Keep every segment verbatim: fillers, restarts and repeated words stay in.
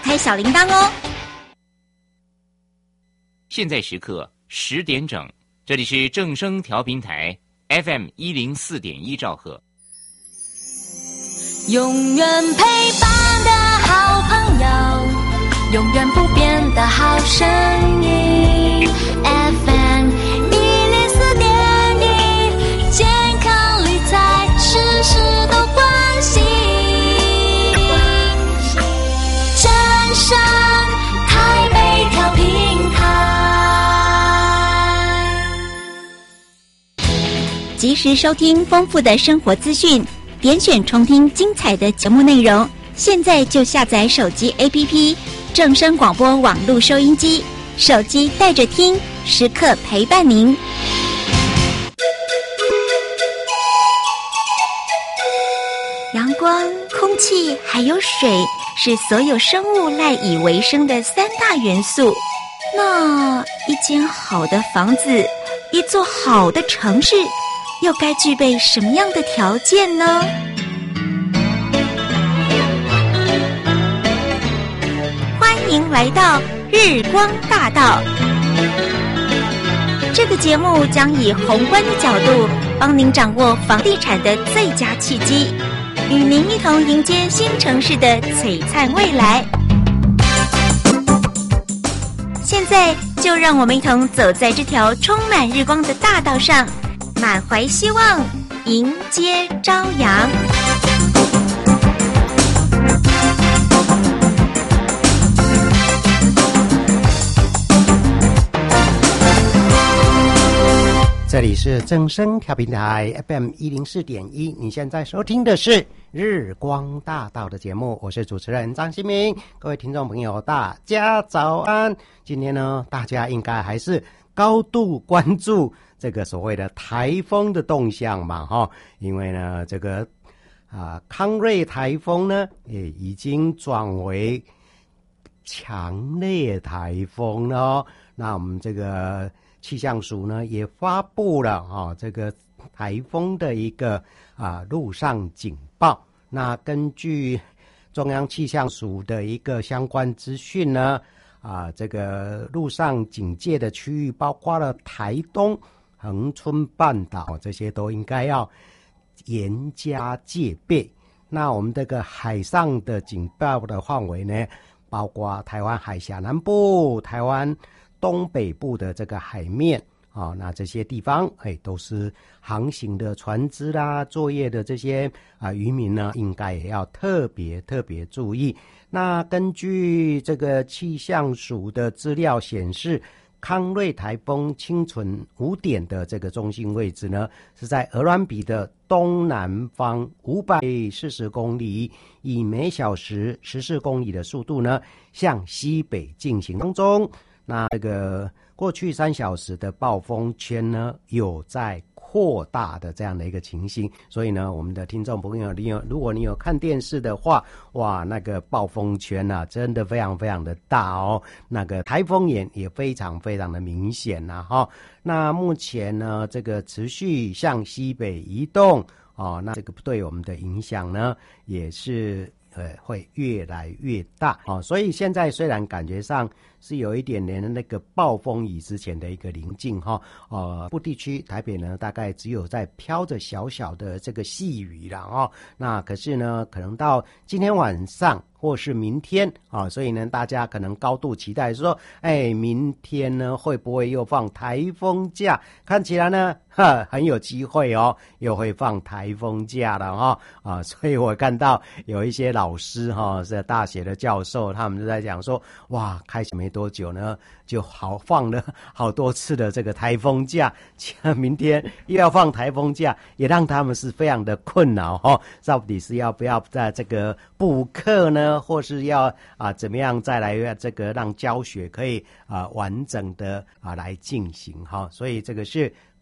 开小铃铛哦。 现在时刻十点整，这里是正声调频台 F M 一零四点一兆赫。 永远陪伴的好朋友，永远不变的好声音 F M 一零四点一，健康理财事事都关心，正声台北调频台， 及时收听丰富的生活资讯，点选重听精彩的节目内容，现在就下载手机 A P P 正声广播网络收音机，手机带着听，时刻陪伴您。阳光、空气还有水是所有生物赖以为生的三大元素。那一间好的房子，一座好的城市，又该具备什么样的条件呢？欢迎来到日光大道。这个节目将以宏观的角度，帮您掌握房地产的最佳契机，与您一同迎接新城市的璀璨未来。现在就让我们一同走在这条充满日光的大道上，满怀希望，迎接朝阳。 这里是正声调频台 F M 一零四点一，你现在收听的是日光大道的节目，我是主持人张新明。各位听众朋友，大家早安。今天呢，大家应该还是高度关注这个所谓的台风的动向嘛，哈，因为呢，这个啊康瑞台风呢，也已经转为强烈台风了哦。那我们这个气象署呢也发布了啊、哦、这个台风的一个啊陆上警报。那根据中央气象署的一个相关资讯呢，啊这个陆上警戒的区域包括了台东、恒春半岛，这些都应该要严加戒备。那我们这个海上的警报的范围呢，包括台湾海峡南部、台湾东北部的这个海面啊、哦，那这些地方哎都是航行的船只啦、作业的这些啊、呃、渔民呢，应该也要特别特别注意。那根据这个气象署的资料显示，康瑞台风清晨五点的这个中心位置呢，是在鹅銮鼻的东南方五百四十公里，以每小时十四公里的速度呢，向西北进行当中。那这个过去三小时的暴风圈呢，有在扩大的这样的一个情形，所以呢，我们的听众朋友，你有如果你有看电视的话，哇，那个暴风圈啊，真的非常非常的大哦，那个台风眼也非常非常的明显呐、啊、哈、哦。那目前呢，这个持续向西北移动哦，那这个对我们的影响呢，也是呃会越来越大哦。所以现在虽然感觉上是有一点点的那个暴风雨之前的一个临近哈，呃，部地区台北呢大概只有在飘着小小的这个细雨啦哦，那可是呢，可能到今天晚上或是明天啊、哦，所以呢，大家可能高度期待说，哎，明天呢会不会又放台风假？看起来呢，哈，很有机会哦，又会放台风假了哈、哦、啊，所以我看到有一些老师哈、哦，是大学的教授，他们就在讲说，哇，开学没多久呢，就好放了好多次的这个台风假，明天又要放台风假，也让他们是非常的困扰哈、哦，到底是要不要在这个补课呢？或是要啊怎么样再来这个让教学可以啊完整的啊来进行哈，所以这个是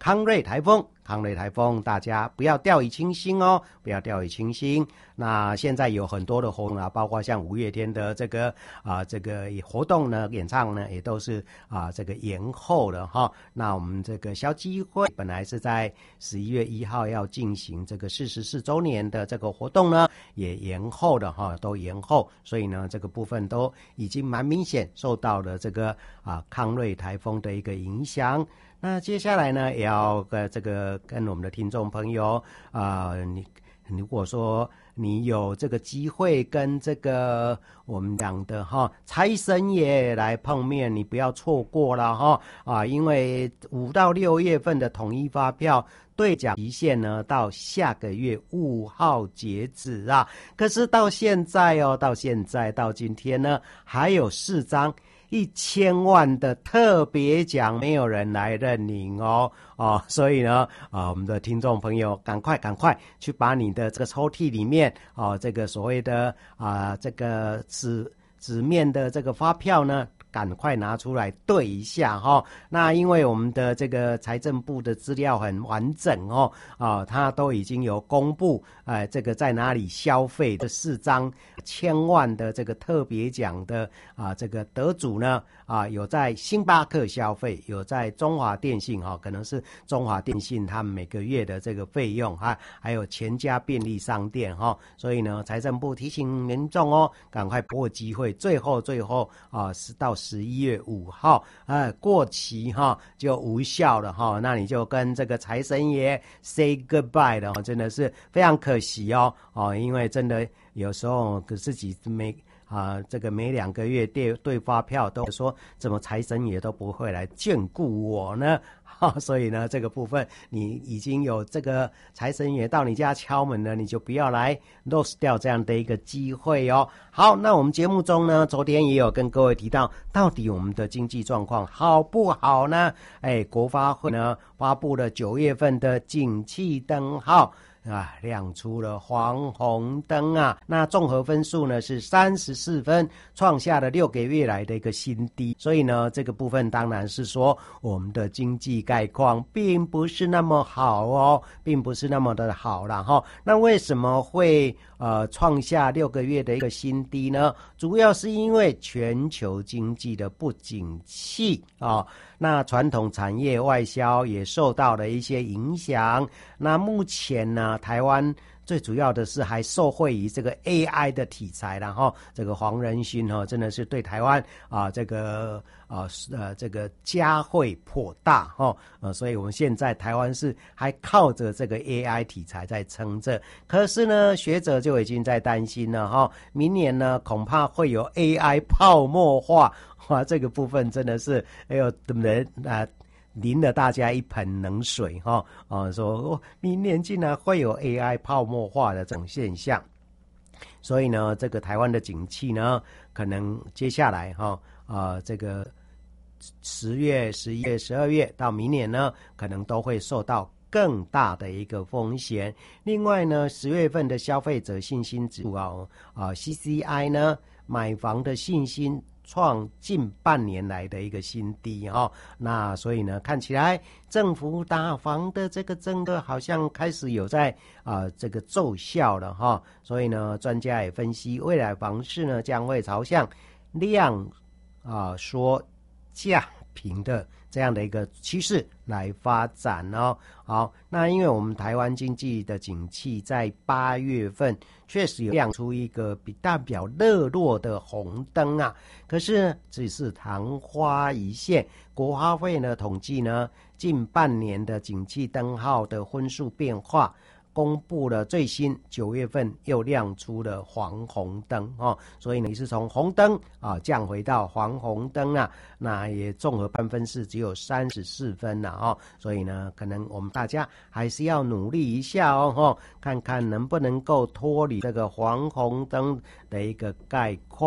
康瑞台风。康瑞台风，大家不要掉以轻心哦，不要掉以轻心。那现在有很多的活动啊，包括像五月天的这个啊这个活动呢，演唱呢也都是啊这个延后了哈。那我们这个消基会本来是在十一月一号要进行这个四十四周年的这个活动呢，也延后了哈，都延后，所以呢这个部分都已经蛮明显受到了这个啊康瑞台风的一个影响。那接下来呢，也要跟这个跟我们的听众朋友啊、呃，你如果说你有这个机会跟这个我们讲的哈财神爷来碰面，你不要错过了哈啊，因为五到六月份的统一发票兑奖期限呢，到下个月五号截止啊。可是到现在哦，到现在到今天呢，还有四张一千万的特别奖没有人来认领哦哦，所以呢啊，我们的听众朋友赶快赶快去把你的这个抽屉里面哦，这个所谓的啊这个纸纸面的这个发票呢，赶快拿出来对一下哈、哦。那因为我们的这个财政部的资料很完整哦，啊，它都已经有公布，哎，这个在哪里消费的四张千万的这个特别奖的啊，这个得主呢，啊，有在星巴克消费，有在中华电信哈、哦，可能是中华电信他们每个月的这个费用哈，还有全家便利商店哈、哦，所以呢，财政部提醒民众哦，赶快把握机会，最后最后啊，是到十一月五号，呃，过期哈就无效了哈，那你就跟这个财神爷 say goodbye 了，真的是非常可惜哦哦，因为真的有时候自己没啊，这个每两个月对对发票都说怎么财神爷都不会来眷顾我呢？哈，所以呢，这个部分你已经有这个财神爷到你家敲门了，你就不要来 lose 掉这样的一个机会哦。好，那我们节目中呢，昨天也有跟各位提到，到底我们的经济状况好不好呢？哎，国发会呢发布了九月份的景气灯号。啊，亮出了黄红灯啊！那综合分数呢是三十四分，创下了六个月来的一个新低。所以呢，这个部分当然是说我们的经济概况并不是那么好哦，并不是那么的好啦齁。那为什么会呃创下六个月的一个新低呢？主要是因为全球经济的不景气啊、哦。那传统产业外销也受到了一些影响。那目前呢，台湾最主要的是还受惠于这个 A I 的题材，然后这个黄仁勋哈、哦、真的是对台湾啊这个啊呃这个加惠颇大哈、哦、呃，所以我们现在台湾是还靠着这个 A I 题材在撑着。可是呢，学者就已经在担心了哈、哦，明年呢恐怕会有 A I 泡沫化。哇，这个部分真的是，哎呦，人啊，淋了大家一盆冷水哈、哦！啊，说、哦、明年竟然会有 A I 泡沫化的这种现象，所以呢，这个台湾的景气呢，可能接下来哈啊、呃，这个十月、十一月、十二月到明年呢，可能都会受到更大的一个风险。另外呢，十月份的消费者信心指数啊啊 C C I 呢，买房的信心创近半年来的一个新低哈、哦，那所以呢，看起来政府打房的这个政策好像开始有在啊、呃、这个奏效了哈、哦，所以呢，专家也分析未来房市呢将会朝向量啊说价平的这样的一个趋势来发展哦。好，那因为我们台湾经济的景气在八月份确实有亮出一个比代表热络的红灯啊，可是只是昙花一现。国发会呢统计呢近半年的景气灯号的分数变化，公布了最新九月份又亮出了黄红灯哦，所以你是从红灯啊降回到黄红灯啊，那也综合判分是只有三十四分了哦，所以呢，可能我们大家还是要努力一下哦，哦看看能不能够脱离这个黄红灯的一个概况。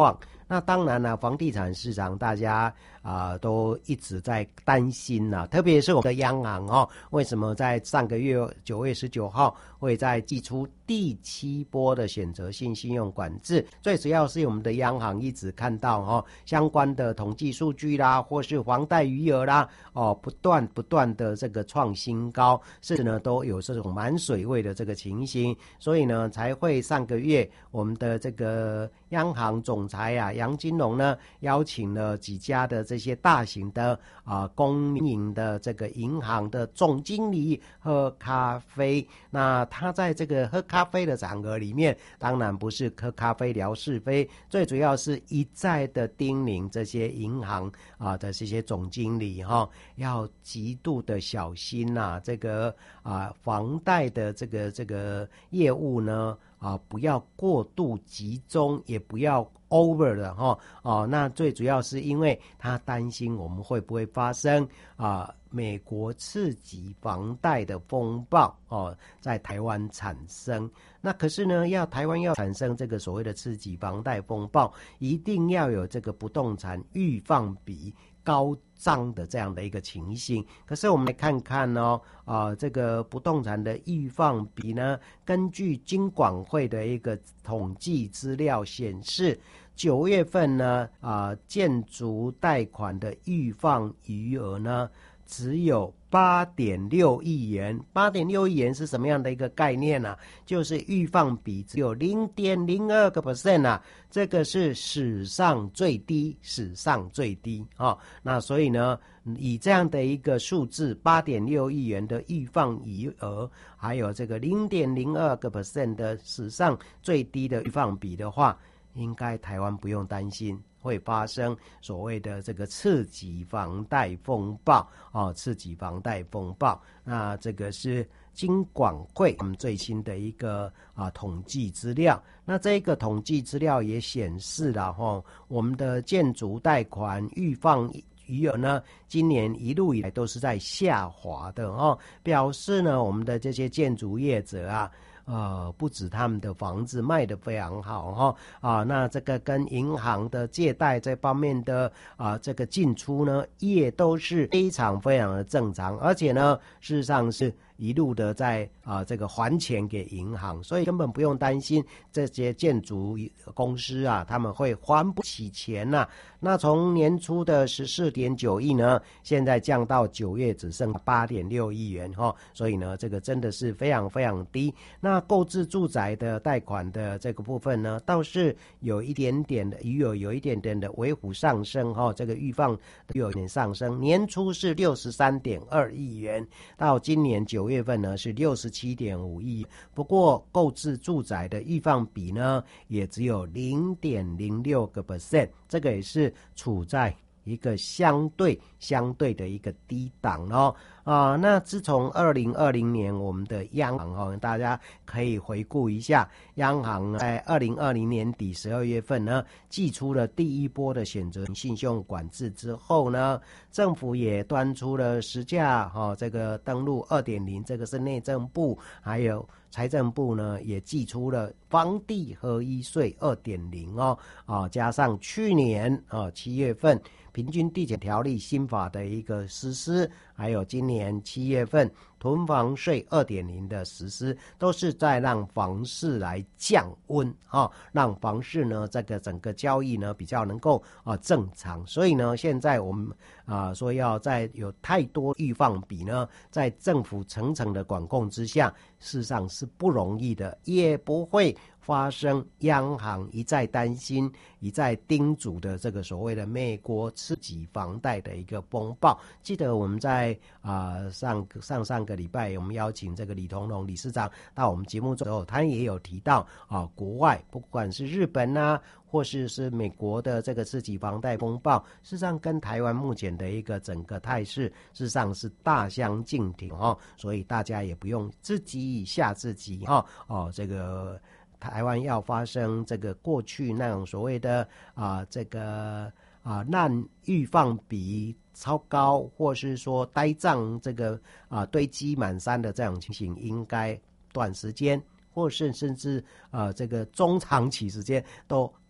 那当然了，房地产市场大家啊、呃、都一直在担心呐、啊，特别是我们的央行哦，为什么在上个月九月十九号会再祭出第七波的选择性信用管制？最主要是我们的央行一直看到哦相关的统计数据啦，或是房贷余额啦，哦不断不断的这个创新高，甚至呢都有这种满水位的这个情形，所以呢才会上个月我们的这个央行总裁啊杨金龙呢邀请了几家的这些大型的啊、呃、公民营的这个银行的总经理喝咖啡。那他在这个喝咖啡的场合里面，当然不是喝咖啡聊是非，最主要是一再的叮咛这些银行啊的这些总经理哈、哦，要极度的小心呐、啊，这个啊房贷的这个这个业务呢。啊，不要过度集中，也不要 over 的哈哦。那最主要是因为他担心我们会不会发生啊美国次级房贷的风暴哦，在台湾产生。那可是呢，要台湾要产生这个所谓的次级房贷风暴，一定要有这个不动产预放比高涨的这样的一个情形。可是我们来看看哦，啊、呃，这个不动产的预放比呢，根据金管会的一个统计资料显示，九月份呢，啊、呃，建筑贷款的预放余额呢，只有八点六亿元。八点六亿元是什么样的一个概念呢、啊？就是预放比只有 零点零二个 percent 啊，这个是史上最低，史上最低啊、哦。那所以呢，以这样的一个数字，八点六亿元的预放余额，还有这个 零点零二个 percent 的史上最低的预放比的话，应该台湾不用担心会发生所谓的这个次级房贷风暴哦，次级房贷风暴。那这个是金管会我们最新的一个啊统计资料。那这个统计资料也显示了哈、哦，我们的建筑贷款预放余额呢，今年一路以来都是在下滑的哦，表示呢，我们的这些建筑业者啊。呃，不止他们的房子卖得非常好哈啊，那这个跟银行的借贷这方面的啊这个进出呢，也都是非常非常的正常，而且呢，事实上是一路的在啊这个还钱给银行，所以根本不用担心这些建筑公司啊他们会还不起钱呐、啊。那从年初的十四点九亿呢，现在降到九月只剩八点六亿元哈、哦，所以呢，这个真的是非常非常低。那购置住宅的贷款的这个部分呢，倒是有一点点的余额有一点点的微幅上升哈、哦，这个预放有点上升，年初是六十三点二亿元，到今年九月份呢是六十七点五亿，不过购置住宅的预放比呢也只有零点零六个 percent， 这个也是处在一个相对相对的一个低档哦啊，那自从二零二零年我们的央行哦，大家可以回顾一下，央行在二零二零年底十二月份呢，祭出了第一波的选择性信用管制之后呢，政府也端出了实价哈、哦，这个登录 二点零， 这个是内政部还有财政部呢也祭出了房地合一税 二点零 哦啊，加上去年啊七月份平均地权条例新法的一个实施，还有今年七月份囤房税 二点零 的实施，都是在让房市来降温啊，让房市呢这个整个交易呢比较能够啊正常。所以呢，现在我们啊说要在有太多预放比呢，在政府层层的管控之下，事实上是不容易的，也不会发生央行一再担心、一再叮嘱的这个所谓的美国次级房贷的一个风暴。记得我们在啊、呃、上上上个礼拜，我们邀请这个李同龙理事长到我们节目之后，他也有提到啊，国外不管是日本啊，或是是美国的这个次级房贷风暴，事实上跟台湾目前的一个整个态势，事实上是大相径庭哦，所以大家也不用自己吓自己哈哦，这个。台湾要发生这个过去那种所谓的啊、呃、这个啊烂预放比超高，或是说呆账这个啊、呃、堆积满山的这种情形，应该短时间或是甚至啊、呃、这个中长期时间都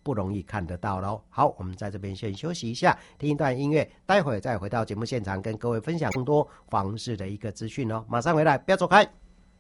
不容易看得到咯。好，我们在这边先休息一下，听一段音乐，待会再回到节目现场，跟各位分享更多房市的一个资讯哦。马上回来，不要走开。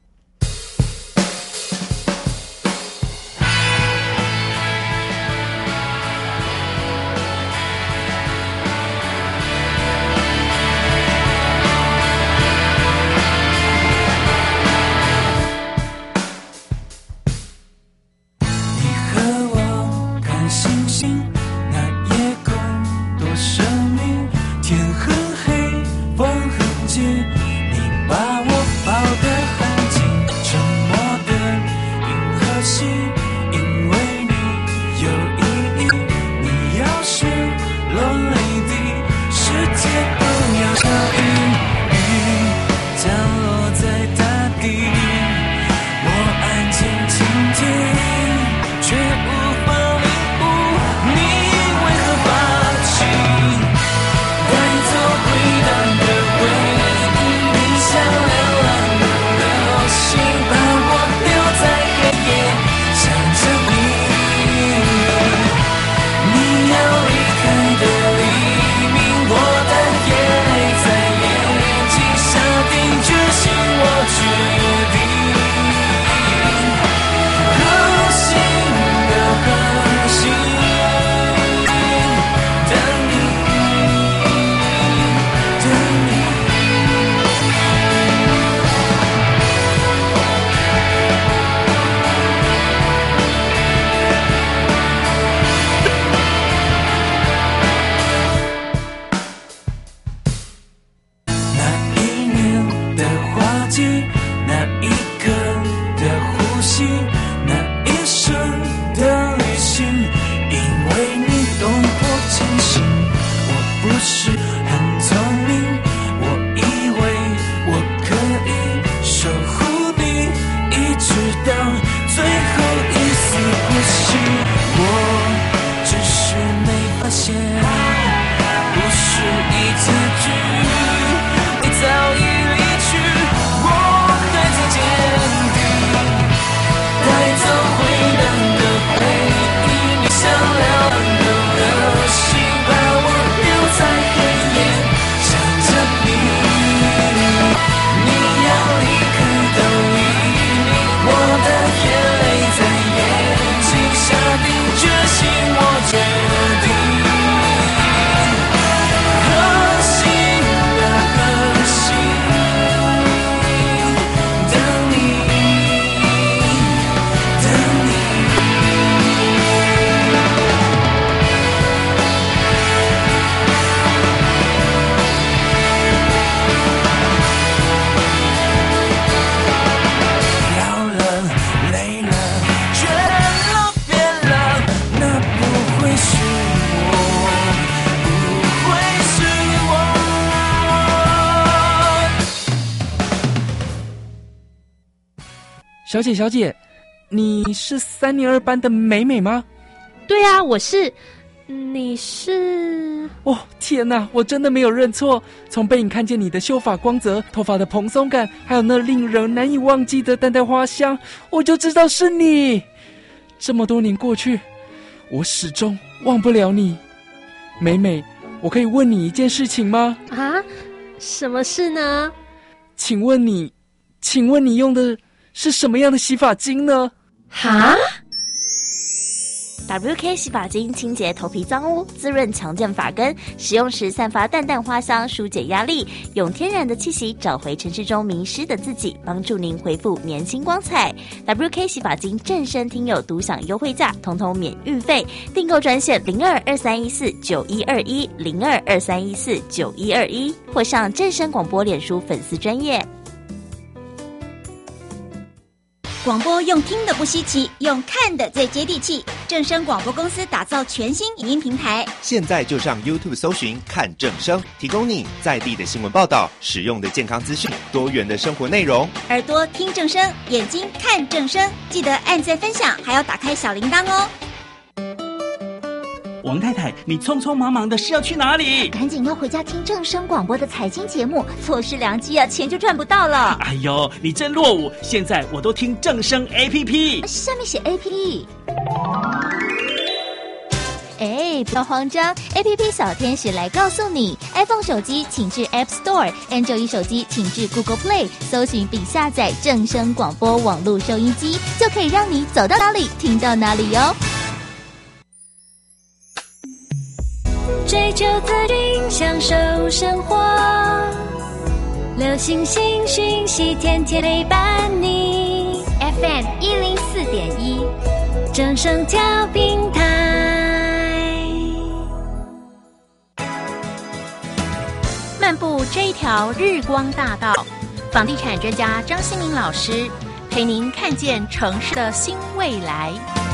小姐小姐，你是三年二班的美美吗？ 对啊，我是。你是？ 哦，天哪，我真的没有认错。从背影看见你的秀发光泽，头发的蓬松感，还有那令人难以忘记的淡淡花香，我就知道是你。这么多年过去，我始终忘不了你。美美，我可以问你一件事情吗？ 啊，什么事呢？ 请问你，请问你用的是什么样的洗发精呢？ 哈 ？W K 洗发精清洁头皮脏污，滋润强健发根，使用时散发淡淡花香，疏解压力，用天然的气息找回城市中迷失的自己，帮助您恢复年轻光彩。W K 洗发精正声听友独享优惠价，统统免运费，订购专线零二二三一四九一二一零二二三一四九一二一，或上正声广播脸书粉丝专页。 广播用听的不稀奇，用看的最接地气。正声广播公司打造全新影音平台， 现在就上 YouTube 搜寻看正声，提供你在地的新闻报道、实用的健康资讯、多元的生活内容。 耳朵听正声，眼睛看正声，记得按赞分享，还要打开小铃铛哦。 王太太，你匆匆忙忙的是要去哪里？ 赶紧要回家听正声广播的财经节目，错失良机啊，钱就赚不到了。 哎呦，你真落伍！现在我都听正声 A P P， 下面写 A P P。 哎，不要慌张 ，A P P 小天使来告诉你 ，iPhone 手机请至 App Store，Android 手机请至 Google Play， 搜寻并下载正声广播网络收音机，就可以让你走到哪里听到哪里哟。 追求资讯，享受生活，流星星讯息，天天陪伴你。 F M 一零四点一， 正声调频台。 漫步这一条日光大道，房地产专家张新民老师陪您看见城市的新未来。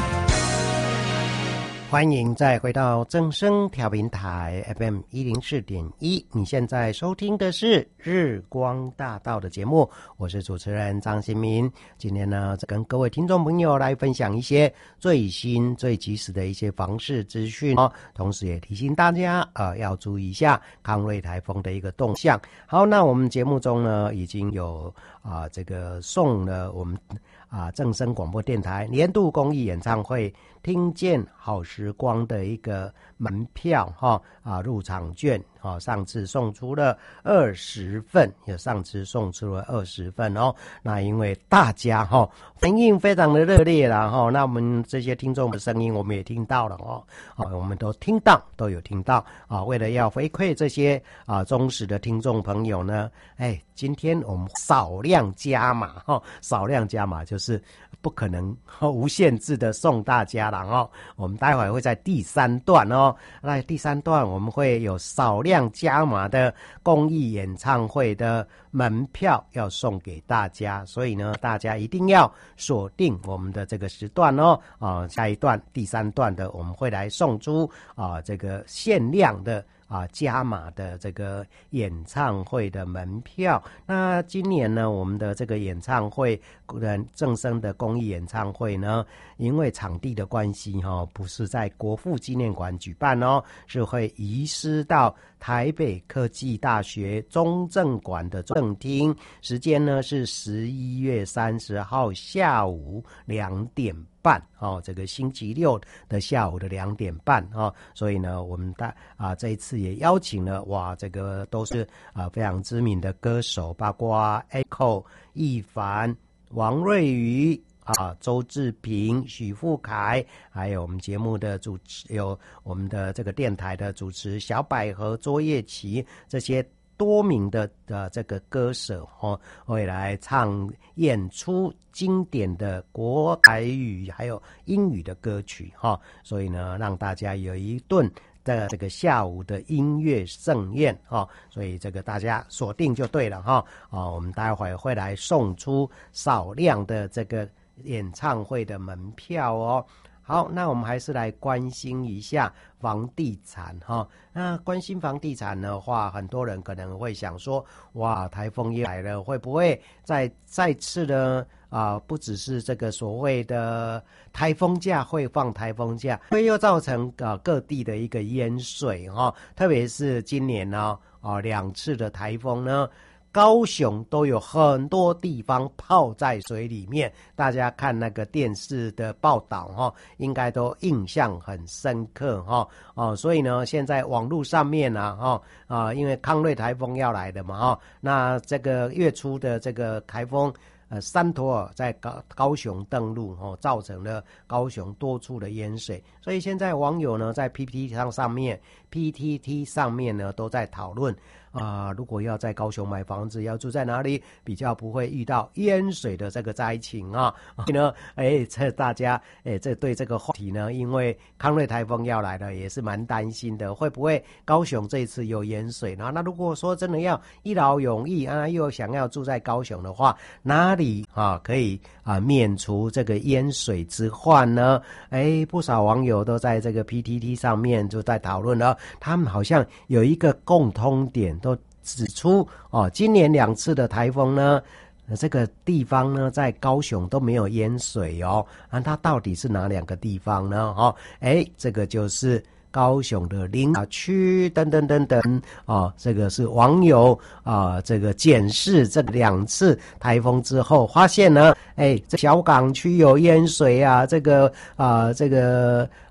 欢迎再回到正声调频台 F M 一零四点一，你现在收听的是日光大道的节目，我是主持人张新民。今天呢，跟各位听众朋友来分享一些最新最及时的一些房市资讯哦，同时也提醒大家呃要注意一下康瑞台风的一个动向。好，那我们节目中呢已经有啊、呃、这个送了我们啊正声广播电台年度公益演唱会听见好时光的一个门票哈啊入场券啊，上次送出了二十份，有上次送出了二十份哦。那因为大家哈反应非常的热烈啦哈，那我们这些听众的声音我们也听到了哦，啊我们都听到都有听到啊。为了要回馈这些啊忠实的听众朋友呢，哎，今天我们少量加码哈，少量加码就是不可能无限制的送大家了哦。我们待会会在第三段哦，那第三段我们会有少量加码的公益演唱会的门票要送给大家，所以呢，大家一定要锁定我们的这个时段哦。啊，下一段第三段的我们会来送出啊这个限量的。啊，加码的这个演唱会的门票。那今年呢，我们的这个演唱会，正声的公益演唱会呢，因为场地的关系哈、哦，不是在国父纪念馆举办哦，是会移师到台北科技大学中正馆的正厅，时间呢是十一月三十号下午两点半哦，这个星期六的下午的两点半哦，所以呢，我们大啊这一次也邀请了哇，这个都是啊非常知名的歌手，包括 Echo、易凡、王瑞瑜。啊，周志平、许富凯，还有我们节目的主持，有我们的这个电台的主持小百合、卓叶琪这些多名的的这个歌手哦，会来唱演出经典的国台语还有英语的歌曲哈、哦，所以呢，让大家有一顿的这个下午的音乐盛宴哦，所以这个大家锁定就对了哈、哦。哦，我们待会会来送出少量的这个演唱会的门票哦。好，那我们还是来关心一下房地产哈。那关心房地产的话，很多人可能会想说，哇，台风也来了，会不会再再次呢？啊，不只是这个所谓的台风假会放台风假，会又造成啊各地的一个淹水哈。特别是今年呢，啊两次的台风呢。高雄都有很多地方泡在水里面，大家看那个电视的报道哈，应该都印象很深刻哈哦，所以呢，现在网络上面啊哈啊，因为康瑞台风要来的嘛哈，那这个月初的这个台风。呃，山托尔在高高雄登陆哦，造成了高雄多处的淹水，所以现在网友呢在 P T T 上上面 P T T 上面呢都在讨论啊、呃，如果要在高雄买房子，要住在哪里比较不会遇到淹水的这个灾情啊？所以呢，哎，这大家哎，这对这个话题呢，因为康瑞台风要来了，也是蛮担心的，会不会高雄这一次有淹水呢？那如果说真的要一劳永逸啊，又想要住在高雄的话，哪里？啊，可以啊免除这个淹水之患呢？哎，不少网友都在这个 P T T 上面就在讨论了，他们好像有一个共通点，都指出哦，今年两次的台风呢，这个地方呢在高雄都没有淹水哦，那、啊、它到底是哪两个地方呢？哦，哎，这个就是。高雄的林雅区等等等等啊，这个是网友啊，这个检视这两次台风之后，发现呢，哎，这小港区有淹水啊，这个啊，这个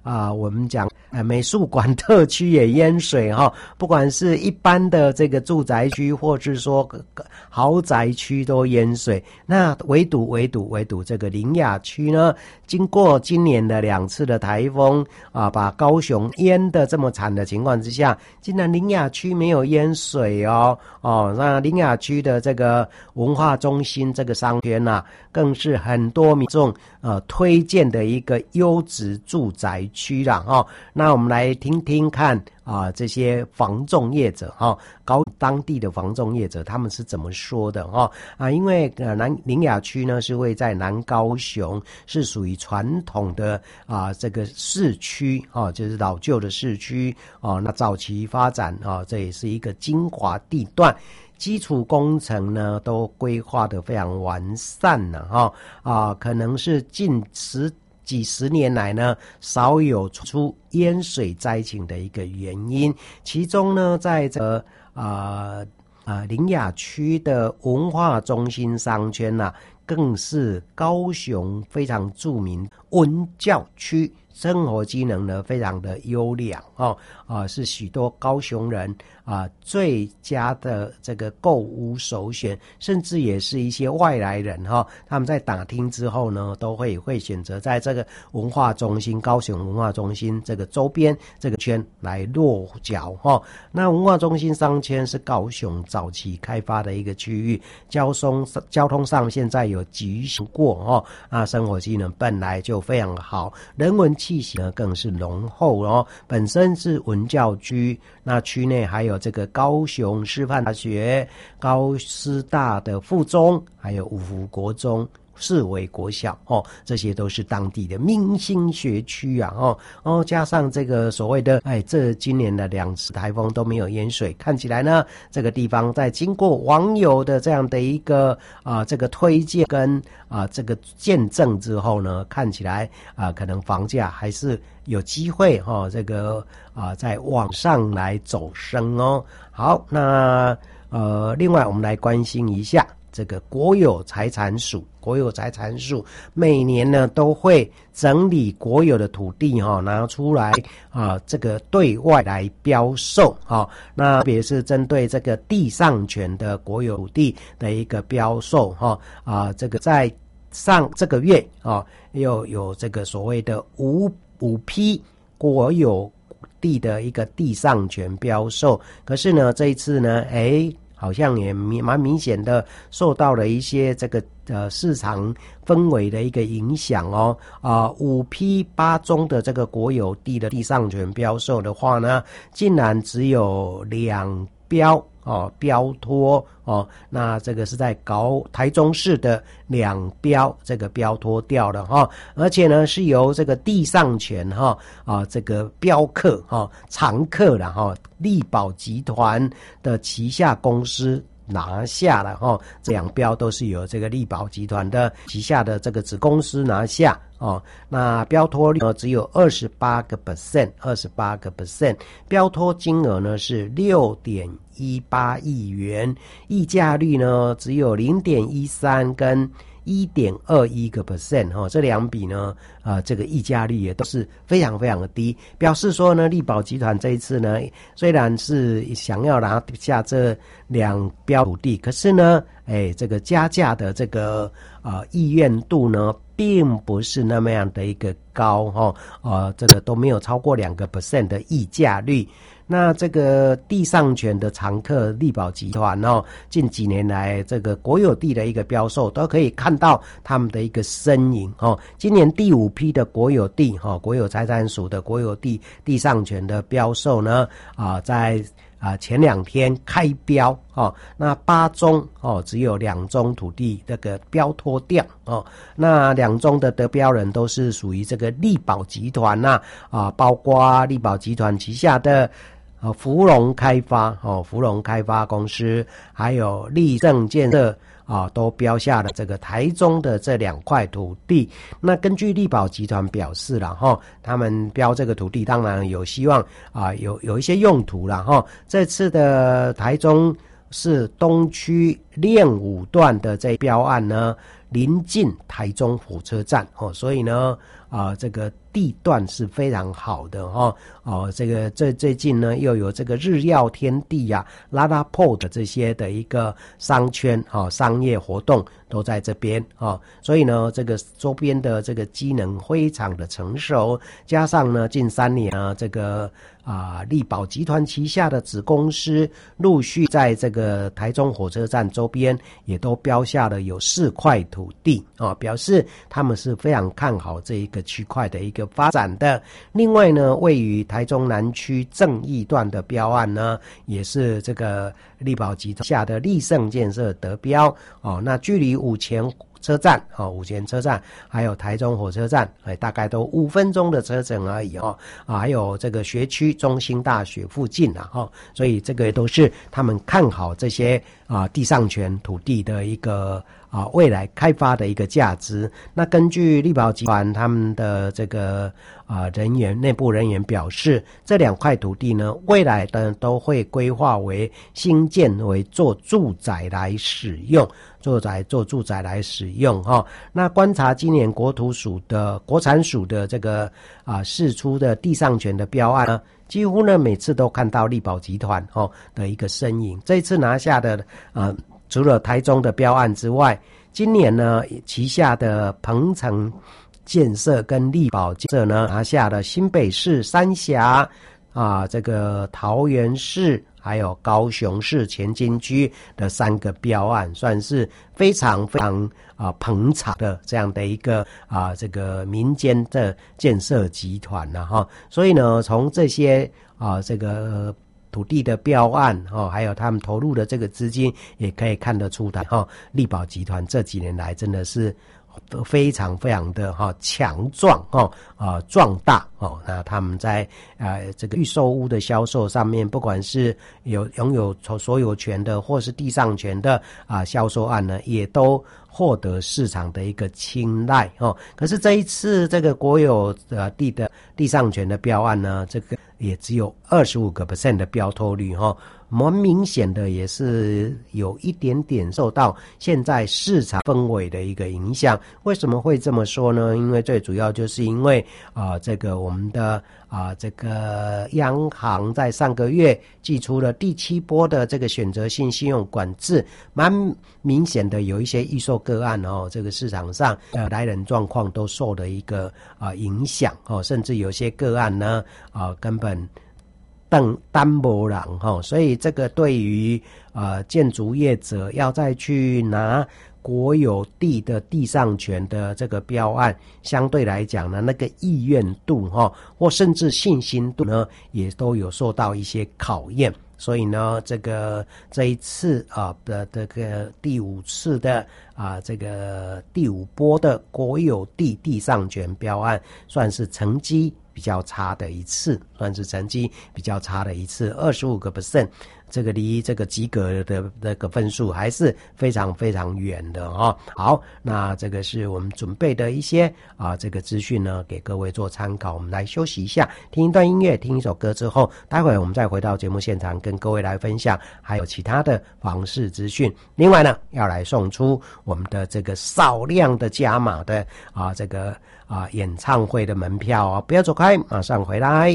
啊，我们讲呃美术馆特区也淹水哈，不管是一般的这个住宅区，或是说豪宅区都淹水。那唯独唯独唯独这个苓雅区呢，经过今年的两次的台风啊，把高雄淹的这么惨的情况之下，竟然苓雅区没有淹水哦哦，那苓雅区的这个文化中心这个商圈啊，更是很多民众呃推荐的一个优质住宅区啦哈、哦。那我们来听听看啊、呃，这些房仲业者哈、哦，高当地的房仲业者他们是怎么说的哈、哦、啊？因为呃南苓雅区呢是位在南高雄，是属于传统的啊这个市区啊、哦，就是老旧的市区哦。那早期发展啊、哦，这也是一个精华地段。基础工程呢都规划得非常完善了哈啊，可能是近十几十年来呢少有出淹水灾情的一个原因。其中呢，在这个啊啊苓雅区的文化中心商圈呐、啊，更是高雄非常著名文教区。生活机能呢非常的优良哦，啊是许多高雄人啊最佳的这个购物首选，甚至也是一些外来人哈、哦，他们在打听之后呢，都会会选择在这个文化中心高雄文化中心这个周边这个圈来落脚哈、哦。那文化中心商圈是高雄早期开发的一个区域，交通交通上现在有急行过哦，啊生活机能本来就非常好，人文气息呢更是浓厚哦。本身是文教区，那区内还有这个高雄师范大学、高师大的附中，还有五福国中、四维国小哦，这些都是当地的明星学区啊哦哦，加上这个所谓的哎，这今年的两次台风都没有淹水，看起来呢，这个地方在经过网友的这样的一个啊、呃、这个推荐跟啊、呃、这个见证之后呢，看起来啊、呃、可能房价还是有机会哈、哦，这个啊、呃、在往上来走升哦。好，那呃，另外我们来关心一下。这个国有财产署，国有财产署每年呢都会整理国有的土地哈、哦，拿出来啊，这个对外来标售哈、哦。那特别是针对这个地上权的国有土地的一个标售哈啊，这个在上这个月啊，又有这个所谓的五五批国有地的一个地上权标售，可是呢这一次呢，哎。好像也蛮明显的受到了一些这个呃市场氛围的一个影响哦啊、呃、五批八宗的这个国有地的地上权标售的话呢，竟然只有两标哦标托哦，那这个是在高台中市的两标这个标托掉了哈、哦，而且呢是由这个地上权哈 啊, 啊这个标客哈、哦、常客了哈、哦，力宝集团的旗下公司拿下了哈、哦，这两标都是由这个力宝集团的旗下的这个子公司拿下哦，那标托率呢只有二十八个 percent， 二十八个 percent， 标托金额呢是六点一八亿元，溢价率呢只有零点一三跟一点二一个 percent 哈，这两笔呢，啊、呃，这个溢价率也都是非常非常的低，表示说呢，力宝集团这一次呢，虽然是想要拿下这两标土地，可是呢，哎，这个加价的这个呃意愿度呢，并不是那么样的一个高哈，呃，这个都没有超过两个 percent 的溢价率。那这个地上权的常客力宝集团哦，近几年来这个国有地的一个标售都可以看到他们的一个身影哦。今年第五批的国有地哈、哦，国有财产署的国有地地上权的标售呢啊，在啊前两天开标哦，那八宗哦只有两宗土地这个标脱掉哦，那两宗的得标人都是属于这个力宝集团呐 啊, 啊，包括力宝集团旗下的。呃，福隆开发哦，福隆开发公司还有立正建设啊，都标下了这个台中的这两块土地。那根据力宝集团表示了哈，他们标这个土地，当然有希望啊，有有一些用途了哈。这次的台中市东区练武段的这标案呢，临近台中火车站哦，所以呢。 啊，这个地段是非常好的哈。哦，这个最最近呢，又有这个日耀天地呀、拉拉破的这些的一个商圈哦，商业活动都在这边哦，所以呢，这个周边的这个机能非常的成熟，加上呢，近三年呢，这个啊，力宝集团旗下的子公司陆续在这个台中火车站周边也都标下了有四块土地哦，表示他们是非常看好这一个区块的一个发展的。另外呢，位于台中南区正义段的标案呢，也是这个力宝集团下的立盛建设得标哦，那距离五前车站哦，五前车站还有台中火车站，哎，大概都五分钟的车程而已哦。啊，还有这个学区中兴大学附近啊，哦，所以这个都是他们看好这些啊地上权土地的一个啊未来开发的一个价值。那根据力宝集团他们的这个啊人员内部人员表示，这两块土地呢，未来的都会规划为新建为做住宅来使用。住宅做住宅来使用哈，那观察今年国土署的国产署的这个啊释出的地上权的标案呢，几乎呢每次都看到力宝集团哦的一个身影。这一次拿下的啊，除了台中的标案之外，今年呢旗下的鹏程建设跟力宝建设呢拿下了新北市三峡啊，这个桃园市。还有高雄市前金区的三个标案，算是非常非常啊捧场的这样的一个啊这个民间的建设集团了哈。所以呢，从这些啊这个土地的标案哦，还有他们投入的这个资金，也可以看得出来哈，力宝集团这几年来真的是非常非常的哈强壮哦啊壮大哦，那他们在呃这个预售屋的销售上面，不管是有拥有所有权的或是地上权的啊销售案呢，也都获得市场的一个青睐哦。可是这一次这个国有呃地的地上权的标案呢，这个也只有 百分之二十五 的标透率哈。蛮明显的也是有一点点受到现在市场氛围的一个影响。为什么会这么说呢？因为最主要就是因为啊、呃，这个我们的啊、呃、这个央行在上个月祭出了第七波的这个选择性信用管制，蛮明显的有一些预售个案哦，这个市场上呃来人状况都受了一个啊、呃、影响哦，甚至有些个案呢啊、呃、根本等单没人哈，所以这个对于呃建筑业者要再去拿国有地的地上权的这个标案，相对来讲呢，那个意愿度哈，或甚至信心度呢，也都有受到一些考验。所以呢，这个这一次啊的这个第五次的啊这个第五波的国有地地上权标案，算是成绩比较差的一次，算是成绩比较差的一次 百分之二十五 这个离这个及格的那个分数还是非常非常远的哦。好，那这个是我们准备的一些啊这个资讯呢，给各位做参考。我们来休息一下，听一段音乐，听一首歌之后，待会我们再回到节目现场，跟各位来分享还有其他的房市资讯。另外呢，要来送出我们的这个少量的加码的啊这个啊演唱会的门票哦，不要走开，马上回来。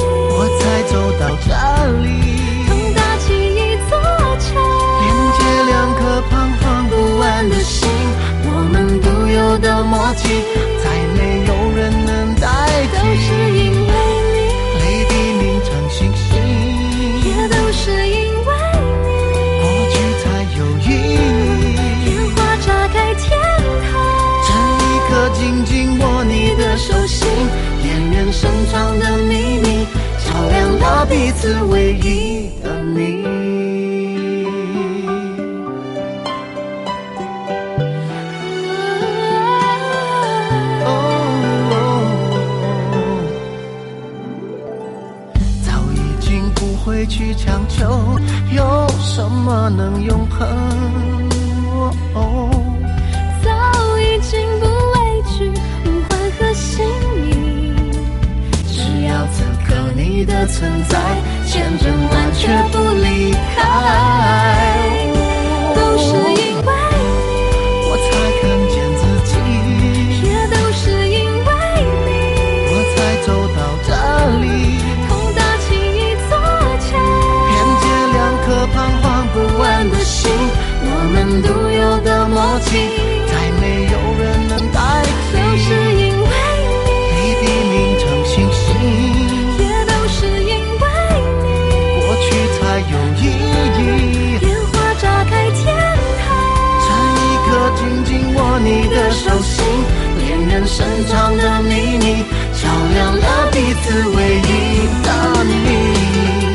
连接契，再没有人能代替。 都是因为你， 泪滴凝成星星， 也都是因为你， 过去才有意义。 烟花炸开天堂， 这一刻紧紧握你的手心，恋人深藏的秘密，照亮了彼此唯一的你。会去强求，有什么能永恒？哦， 早已经不畏惧无悔和心意， 只要此刻你的存在，千真万确不离开。 都是因为你， 我才看见自己， 也都是因为你， 我才走到这里。彷徨不安的心，我们独有的默契，再没有人能代替。 都是因为你， 泪滴凝成星星， 也都是因为你， 过去才有意义。 烟花炸开天堂， 这一刻紧紧握你的手心，恋人深藏的秘密，照亮了彼此唯一的你。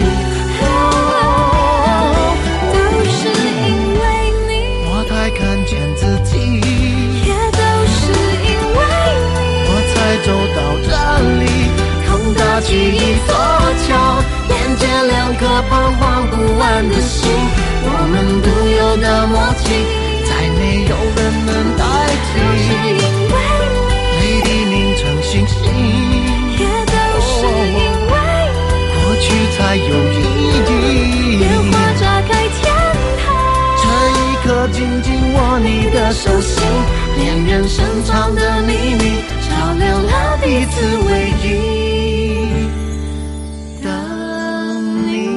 看见自己， 也都是因为你， 我才走到这里。空大记忆所敲，连接两颗彷徨不安的心，我们独有的默契，再没有人能代替。 都是因为你， 泪滴凝成星星， 也都是因为你， 过去才有意义。 烟花炸开天堂， 这一刻紧紧握你的手心，恋人深藏的秘密，照亮了彼此唯一的你。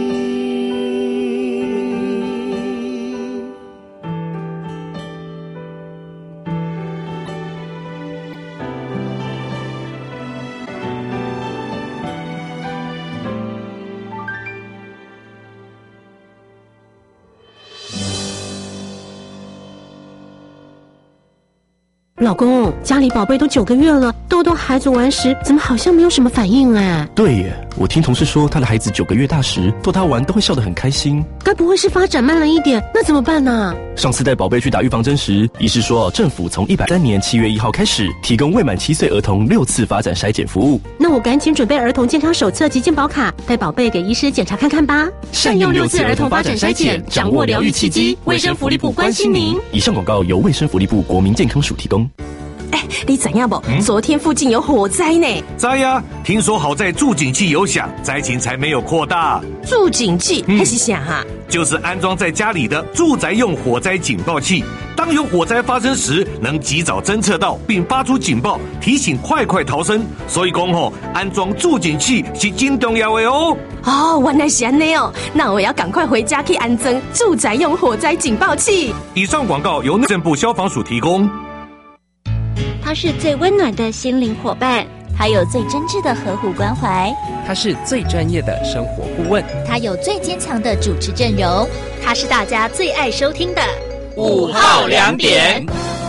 老公，家里宝贝都九个月了，豆豆孩子玩时怎么好像没有什么反应啊？ 对耶，我听同事说他的孩子九个月大时逗他玩都会笑得很开心。 该不会是发展慢了一点？那怎么办呢？ 上次带宝贝去打预防针时，医师说政府从一百零三年七月一号开始提供未满七岁儿童六次发展筛检服务。 那我赶紧准备儿童健康手册及健保卡，带宝贝给医师检查看看吧。 善用六次儿童发展筛检，掌握疗愈契机。卫生福利部关心您。以上广告由卫生福利部国民健康署提供。 哎，你怎样不？嗯、昨天附近有火灾呢。 灾呀！听说好在助警器有响，灾情才没有扩大。 助警器还是啥哈？ 就是安装在家里的住宅用火灾警报器，当有火灾发生时，能及早侦测到并发出警报，提醒快快逃生。所以讲吼，安装助警器是真重要的哦。 哦，原来是安内哦，那我要赶快回家去安装住宅用火灾警报器。 以上广告由内政部消防署提供。 他是最温暖的心灵伙伴，他有最真挚的呵护关怀， 他是最专业的生活顾问， 他有最坚强的主持阵容，他是大家最爱收听的午后两点。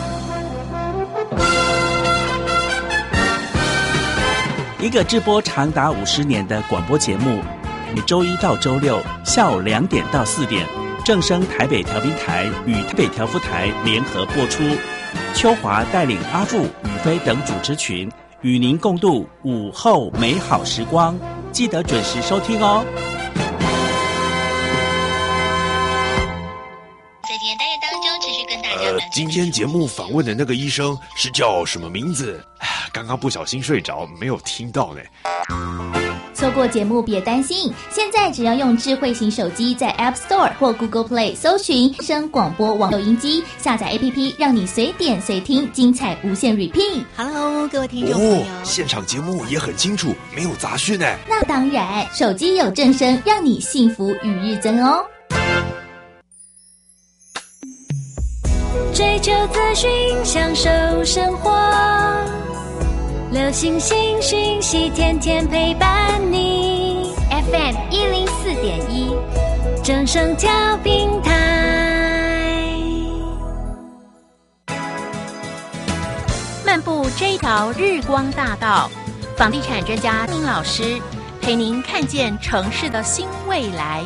一个直播长达五十年的广播节目，每周一到周六下午两点到四点，正声台北调频台与台北调布台联合播出。秋华带领阿富、宇飞等主持群，与您共度午后美好时光，记得准时收听哦。 在今天单元当中，持续跟大家呃，今天节目访问的那个医生是叫什么名字？刚刚不小心睡着，没有听到呢。 错过节目别担心，现在只要用智慧型手机在 App Store 或 Google Play 搜寻声广播网录音机，下载 A P P， 让你随点随听，精彩无限 repeat。 Hello， 各位听众朋友， 哦，现场节目也很清楚，没有杂讯呢。 那当然，手机有正声，让你幸福与日增哦。 追求资讯，享受生活。流星星讯息，天天陪伴你。 F M 一零四点一， 正声调频台。 漫步这一条日光大道，房地产专家林老师陪您看见城市的新未来。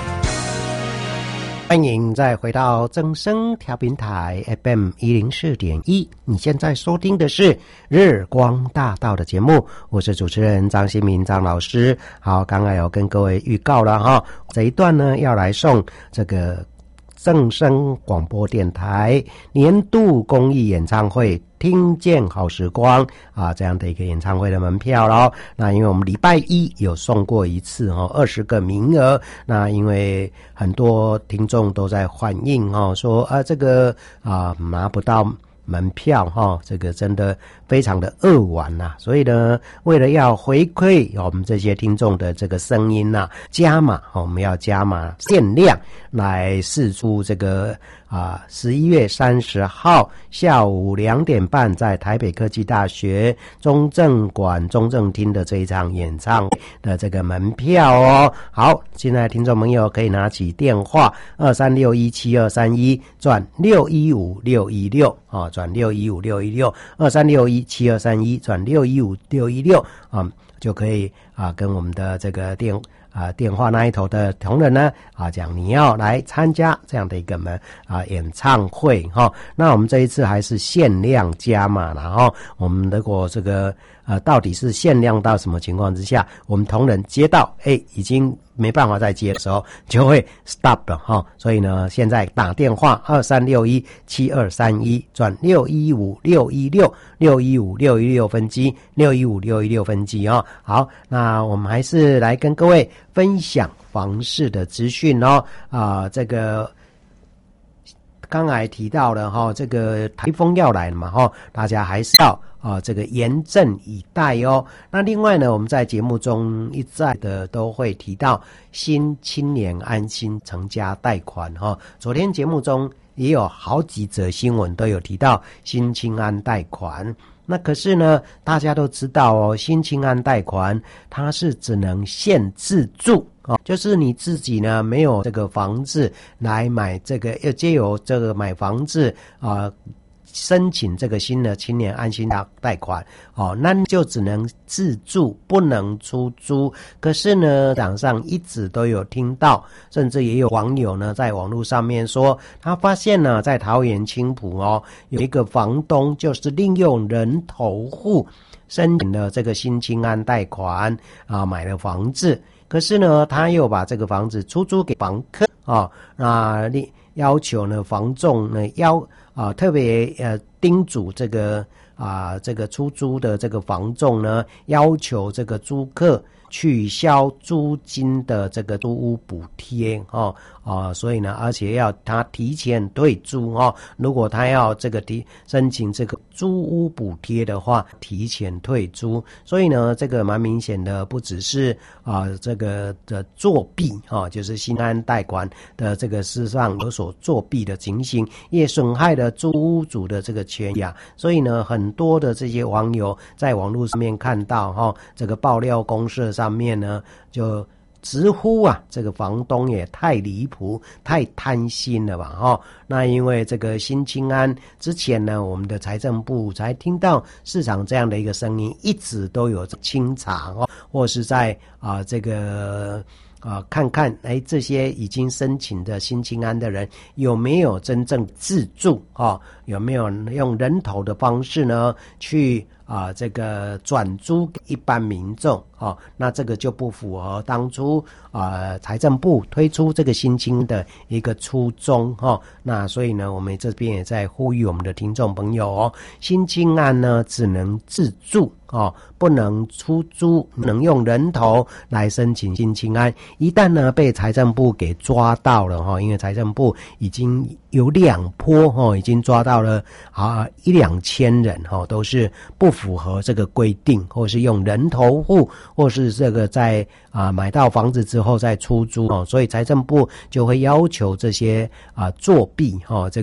欢迎再回到正声调频台 F M 一零四点一，你现在收听的是日光大道的节目，我是主持人张新民张老师。好，刚刚有跟各位预告了哈，这一段呢要来送这个正声广播电台年度公益演唱会听见好时光啊，这样的一个演唱会的门票咯。那因为我们礼拜一有送过一次哦，二十个名额。那因为很多听众都在反映哦，说啊这个啊拿不到门票哈、哦，这个真的非常的扼腕呐、啊。所以呢，为了要回馈我们这些听众的这个声音呐、啊，加码、哦，我们要加码限量来释出这个啊，十一月三十号下午两点半，在台北科技大学中正馆中正厅的这一场演唱的这个门票哦。好，现在听众朋友可以拿起电话二三六一七二三一转六一五六一六啊，转六一五六一六二三六一七二三一转六一五六一六啊，就可以啊跟我们的这个电。啊，电话那一头的同仁呢，啊，讲你要来参加这样的一个门啊演唱会哈、哦。那我们这一次还是限量加码了哈。我们如果这个呃到底是限量到什么情况之下，我们同仁接到哎已经没办法再接的时候，就会 stop 了哈、哦。所以呢，现在打电话二三六一七二三一转六一五六一六六一五六一六分机六一五六一六分机哦。好，那我们还是来跟各位分享房市的资讯哦，啊、呃，这个刚才提到了哈、哦，这个台风要来了嘛哈、哦，大家还是要啊、呃、这个严阵以待哦。那另外呢，我们在节目中一再的都会提到新青年安心成家贷款哈、哦。昨天节目中也有好几则新闻都有提到新青安贷款。那可是呢，大家都知道哦，新青安贷款它是只能限自住哦，就是你自己呢没有这个房子来买这个，要借由这个买房子啊、呃。申请这个新的青年安心贷款哦，那就只能自住，不能出租。可是呢，网上一直都有听到，甚至也有网友呢在网络上面说，他发现呢，在桃园青埔哦，有一个房东就是利用人头户申请了这个新青安贷款啊，买了房子。可是呢，他又把这个房子出租给房客啊，那要求呢房仲呢要啊特别呃叮嘱这个啊这个出租的这个房仲呢，要求这个租客取消租金的这个租屋补贴哦啊，所以呢，而且要他提前退租哦。如果他要这个提申请这个租屋补贴的话，提前退租。所以呢，这个蛮明显的，不只是啊这个的作弊啊，就是新安贷款的这个事实上有所作弊的情形，也损害了租屋主的这个权益啊。所以呢，很多的这些网友在网络上面看到哈、哦，这个爆料公社上面呢就。直呼啊，这个房东也太离谱、太贪心了吧？哦，那因为这个新青安之前呢，我们的财政部才听到市场这样的一个声音，一直都有清查哦，或是在啊、呃、这个。啊、呃，看看哎，这些已经申请的新青安的人有没有真正自住啊、哦？有没有用人头的方式呢去啊、呃、这个转租给一般民众啊、哦？那这个就不符合当初啊、呃、财政部推出这个新青的一个初衷哈、哦。那所以呢，我们这边也在呼吁我们的听众朋友哦，新青安呢只能自住。哦，不能出租，能用人头来申请新青安。一旦呢被财政部给抓到了哈，因为财政部已经有两波哈，已经抓到了啊一两千人哈，都是不符合这个规定，或是用人头户，或是这个在啊买到房子之后再出租哦，所以财政部就会要求这些啊作弊哈这个。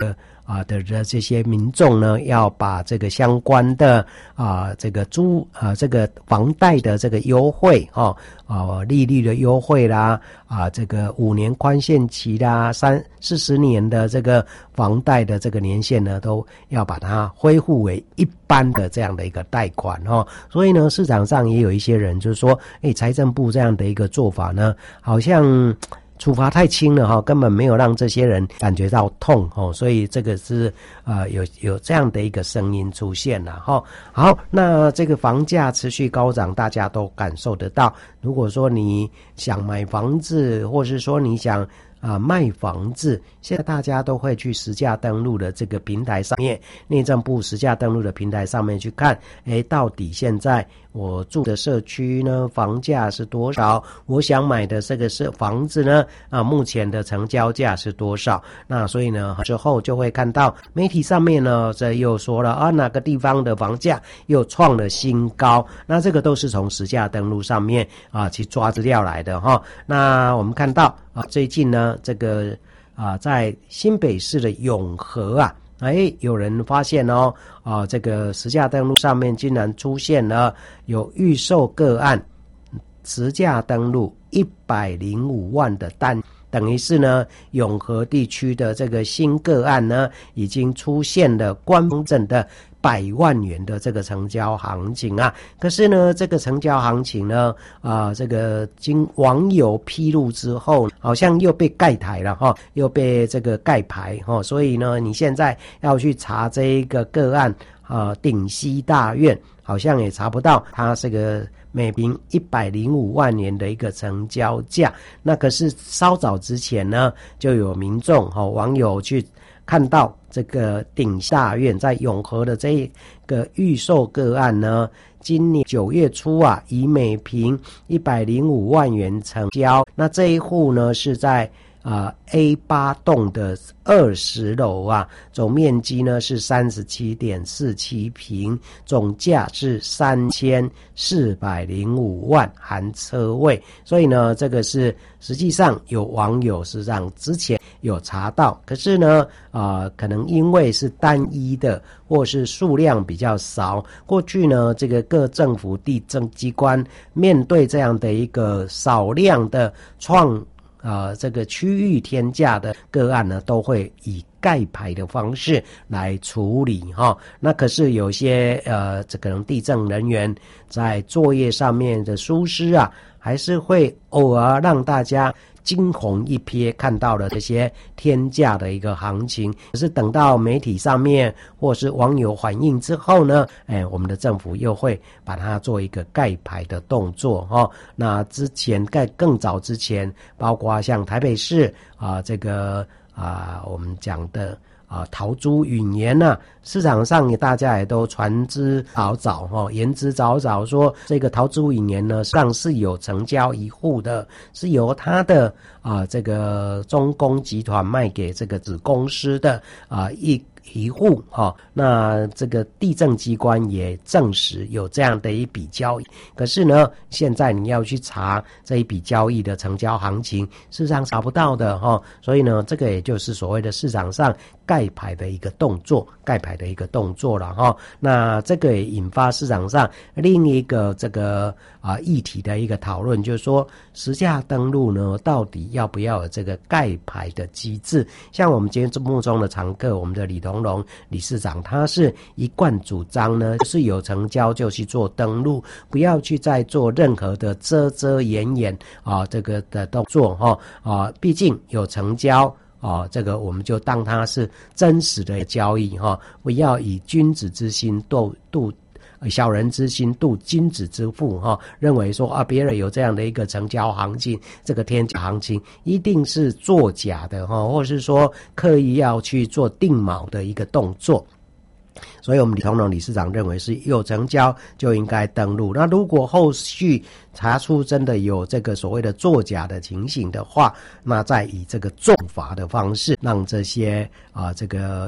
啊的的这些民众呢，要把这个相关的啊这个租啊这个房贷的这个优惠哦啊利率的优惠啦啊这个五年宽限期啦三四十年的这个房贷的这个年限呢，都要把它恢复为一般的这样的一个贷款哦。所以呢，市场上也有一些人就是说，哎，财政部这样的一个做法呢，好像处罚太轻了哈，根本没有让这些人感觉到痛哦，所以这个是呃有有这样的一个声音出现了哈。好，那这个房价持续高涨，大家都感受得到。如果说你想买房子，或是说你想啊、呃，卖房子，现在大家都会去实价登录的这个平台上面，内政部实价登录的平台上面去看，诶，到底现在我住的社区呢，房价是多少？我想买的这个是房子呢，啊，目前的成交价是多少？那所以呢，之后就会看到媒体上面呢，这又说了啊，哪个地方的房价又创了新高？那这个都是从实价登录上面啊去抓资料来的哈。那我们看到啊，最近呢，这个啊，在新北市的永和啊。哎，有人发现哦，啊，这个实价登录上面竟然出现了有预售个案，实价登录一百零五万的单，等于是呢，永和地区的这个新个案呢，已经出现了官方证的百万元的这个成交行情啊。可是呢，这个成交行情呢，啊、呃，这个经网友披露之后，好像又被盖台了哈，又被这个盖牌哈，所以呢，你现在要去查这一个个案啊，顶溪大院好像也查不到，它这个每平一百零五万元的一个成交价。那可是稍早之前呢，就有民众哈、哦、网友去看到这个顶大院在永和的这一个预售个案呢，今年九月初啊，以每平一百零五万元成交。那这一户呢是在啊、呃、A 八 栋的二十楼啊，总面积呢是 三十七点四七 平，总价是三千四百零五万含车位。所以呢，这个是实际上有网友是让之前有查到，可是呢啊、呃，可能因为是单一的或是数量比较少，过去呢这个各政府地政机关面对这样的一个少量的创呃，这个区域天价的个案呢，都会以盖牌的方式来处理哈。那可是有些呃，这可能地政人员在作业上面的疏失啊，还是会偶尔让大家惊鸿一瞥，看到了这些天价的一个行情。可是等到媒体上面或是网友反映之后呢，哎，我们的政府又会把它做一个盖牌的动作哈。那之前盖更早之前，包括像台北市啊，这个啊，我们讲的啊，陶朱允言呢、啊，市场上也大家也都传之早早哈，言之早早说这个陶朱允言呢，上是有成交一户的，是由他的啊这个中工集团卖给这个子公司的啊一。一户哈，那这个地政机关也证实有这样的一笔交易，可是呢，现在你要去查这一笔交易的成交行情，事实上查不到的哈，所以呢，这个也就是所谓的市场上盖牌的一个动作，盖牌的一个动作了哈。那这个也引发市场上另一个这个啊议题的一个讨论，就是说实价登录呢，到底要不要有这个盖牌的机制？像我们今天节目中的常客，我们的李同龙理事长，他是一贯主张呢，就是有成交就去做登录，不要去再做任何的遮遮掩掩啊这个的动作哈啊，毕竟有成交。哦，这个我们就当它是真实的交易哈，不要以君子之心度度小人之心度君子之腹哈，认为说啊别人有这样的一个成交行情，这个天价行情一定是作假的哈，或是说刻意要去做定锚的一个动作。所以我们李同龙理事长认为是有成交就应该登录，那如果后续查出真的有这个所谓的作假的情形的话，那再以这个重罚的方式让这些啊、呃、这个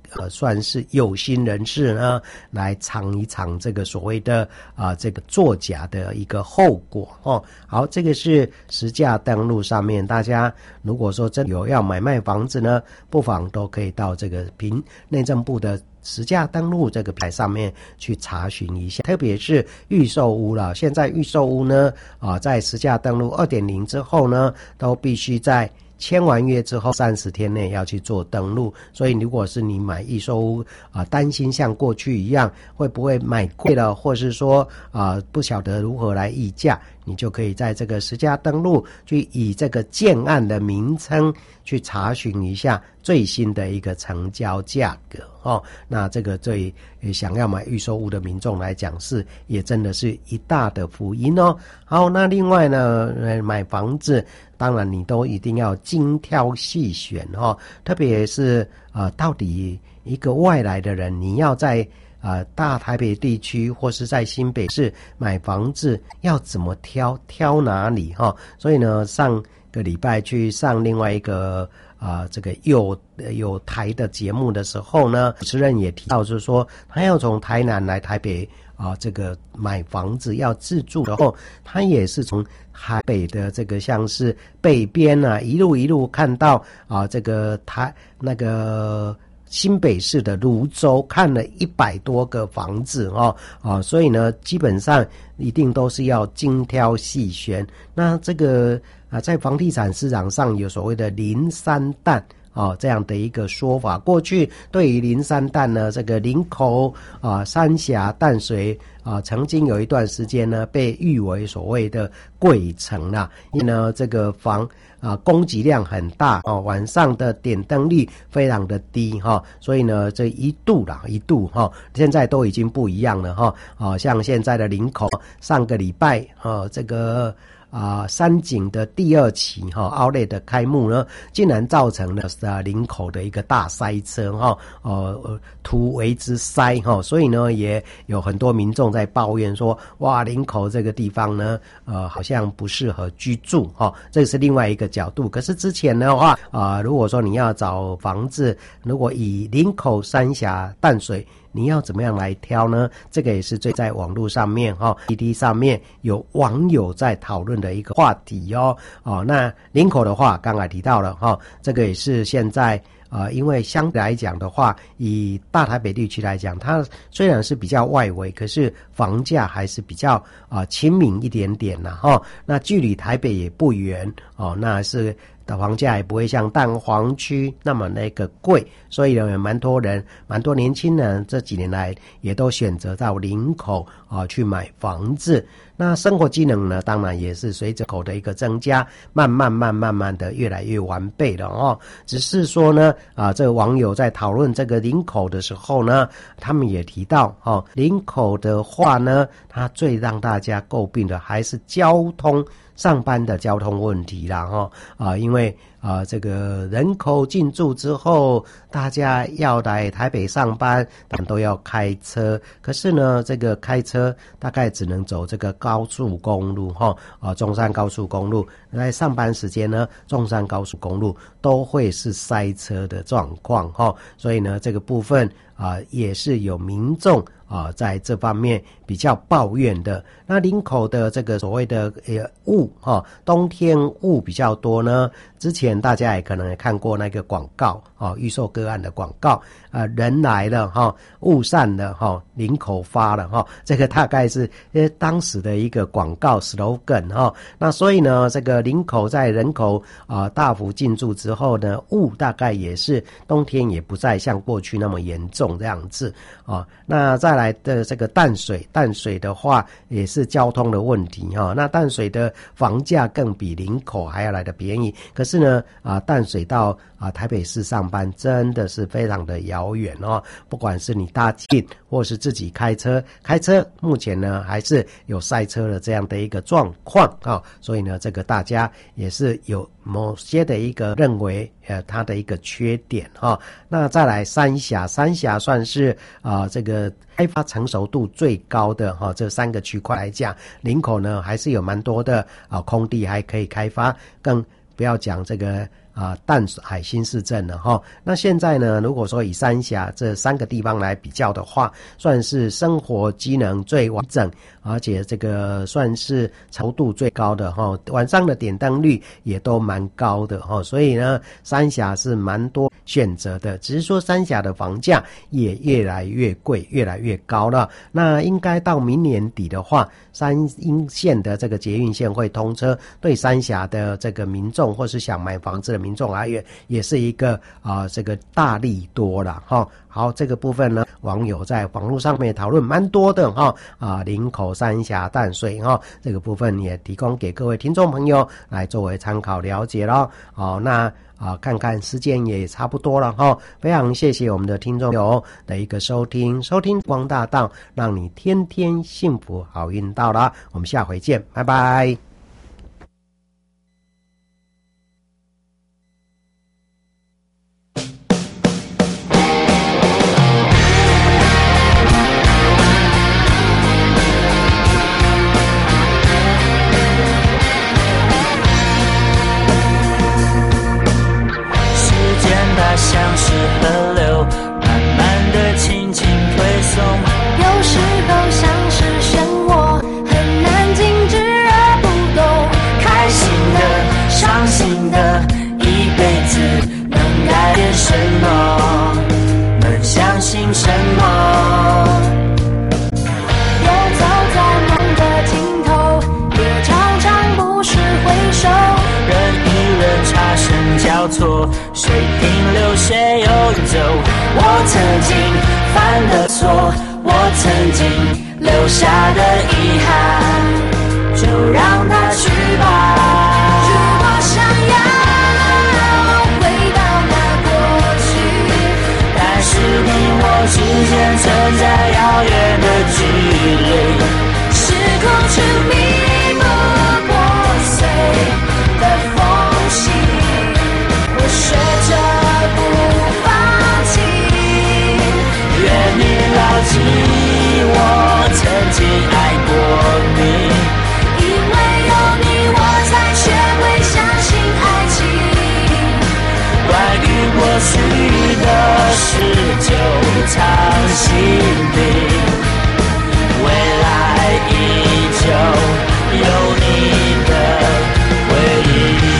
呃算是有心人士呢来尝一尝这个所谓的啊、呃、这个作假的一个后果哦。好，这个是实价登录上面，大家如果说真有要买卖房子呢，不妨都可以到这个平内政部的实价登录这个平台上面去查询一下，特别是预售屋了。现在预售屋呢，啊，在实价登录 二点零 之后呢，都必须在签完约之后三十天内要去做登录。所以如果是你买预售屋啊，担心像过去一样会不会买贵了，或是说啊不晓得如何来议价，你就可以在这个实价登录去以这个建案的名称去查询一下最新的一个成交价格哦。那这个对想要买预售屋的民众来讲是也真的是一大的福音哦。好，那另外呢，买房子当然你都一定要精挑细选哦，特别是呃，到底一个外来的人，你要在呃大台北地区或是在新北市买房子要怎么挑，挑哪里哈、哦？所以呢，上个礼拜去上另外一个啊、呃、这个有有台的节目的时候呢，主持人也提到，就是说他要从台南来台北啊、呃，这个买房子要自住的时候，他也是从台北的这个像是北边啊，一路一路看到啊、呃、这个台那个新北市的蘆洲，看了一百多个房子哦啊，所以呢，基本上一定都是要精挑细选。那这个啊，在房地产市场上有所谓的林三淡哦，这样的一个说法。过去对于林三淡呢，这个林口啊、三峡、淡水啊，曾经有一段时间呢，被誉为所谓的贵城啦，因为呢，这个房啊供给量很大哦，晚上的点灯率非常的低哈、哦，所以呢，这一度啦，一度哈、哦，现在都已经不一样了哈、哦，啊，像现在的林口，上个礼拜哦，这个。啊、呃，三井的第二期哈、哦、Outlet 的开幕呢，竟然造成了啊林口的一个大塞车哈，呃，突为之塞哈、哦，所以呢，也有很多民众在抱怨说，哇，林口这个地方呢，呃，好像不适合居住哈、哦，这是另外一个角度。可是之前的话啊、呃，如果说你要找房子，如果以林口、三峡、淡水，你要怎么样来挑呢？这个也是最在网络上面哈 ，P D 上面有网友在讨论的一个话题哦。哦，那林口的话，刚才提到了哈，这个也是现在呃，因为相对来讲的话，以大台北地区来讲，它虽然是比较外围，可是房价还是比较啊亲民一点点啦哈。那距离台北也不远哦，那是。的房价也不会像蛋黄区那么那个贵，所以呢，蛮多人、蛮多年轻人这几年来也都选择到林口啊去买房子。那生活机能呢，当然也是随着口的一个增加，慢慢、慢、慢慢的越来越完备了哦。只是说呢，啊，这个网友在讨论这个林口的时候呢，他们也提到哦，林口的话呢，它最让大家诟病的还是交通。上班的交通问题啦，哈啊，因为啊，这个人口进驻之后，大家要来台北上班，当然都要开车。可是呢，这个开车大概只能走这个高速公路，哈啊，中山高速公路。在上班时间呢，中山高速公路都会是塞车的状况，哈。所以呢，这个部分啊，也是有民众。啊，在这方面比较抱怨的。那林口的这个所谓的呃雾哈，冬天雾比较多呢。之前大家也可能也看过那个广告啊，预售个案的广告啊，人来了哈，雾散了哈，林口发了哈，这个大概是呃当时的一个广告 slogan 哈。那所以呢，这个林口在人口啊大幅进驻之后呢，雾大概也是冬天也不再像过去那么严重这样子啊。那再来。来的这个淡水，淡水的话也是交通的问题哈。那淡水的房价更比林口还要来的便宜，可是呢啊，淡水到啊台北市上班真的是非常的遥远哦。不管是你搭进或是自己开车，开车目前呢还是有塞车的这样的一个状况啊。所以呢，这个大家也是有某些的一个认为呃它的一个缺点哈。那再来三峡，三峡算是啊、呃、这个开发成熟度最高的哈，这三个区块来讲，林口呢还是有蛮多的啊空地还可以开发，更不要讲这个啊、 啊淡海新市镇了哈。那现在呢，如果说以三峡这三个地方来比较的话，算是生活机能最完整，而且这个算是稠度最高的哈，晚上的点灯率也都蛮高的哈，所以呢，三峡是蛮多选择的，只是说三峡的房价也越来越贵，越来越高了。那应该到明年底的话，三阴线的这个捷运线会通车，对三峡的这个民众或是想买房子的民众而言，也是一个啊、呃、这个大利多了哈。好，这个部分呢，网友在网络上面讨论蛮多的哈啊，林口、三峡、淡水哈，这个部分也提供给各位听众朋友来作为参考了解咯。好，那啊，看看时间也差不多了哈，非常谢谢我们的听众朋友的一个收听，收听光大道，让你天天幸福好运到了，我们下回见，拜拜。 像是河流，慢慢的轻轻推送， 有时候像是漩涡，很难静止而不动。 开心的，伤心的，一辈子能改变什么？能相信什么？ 游走在梦的尽头，也常常不时回首。 人与人擦身交错，谁停留谁游走？我曾经犯的错，我曾经留下的遗憾，就让它去吧。 如果想要回到那过去， 但是你我之间存在遥远的距离， 时空之密不破碎的缝隙，我学着不放弃。 愿你牢记我曾经爱过你， 因为有你我才学会相信爱情。 关于过去的事就藏心里，未来依旧有你的回忆。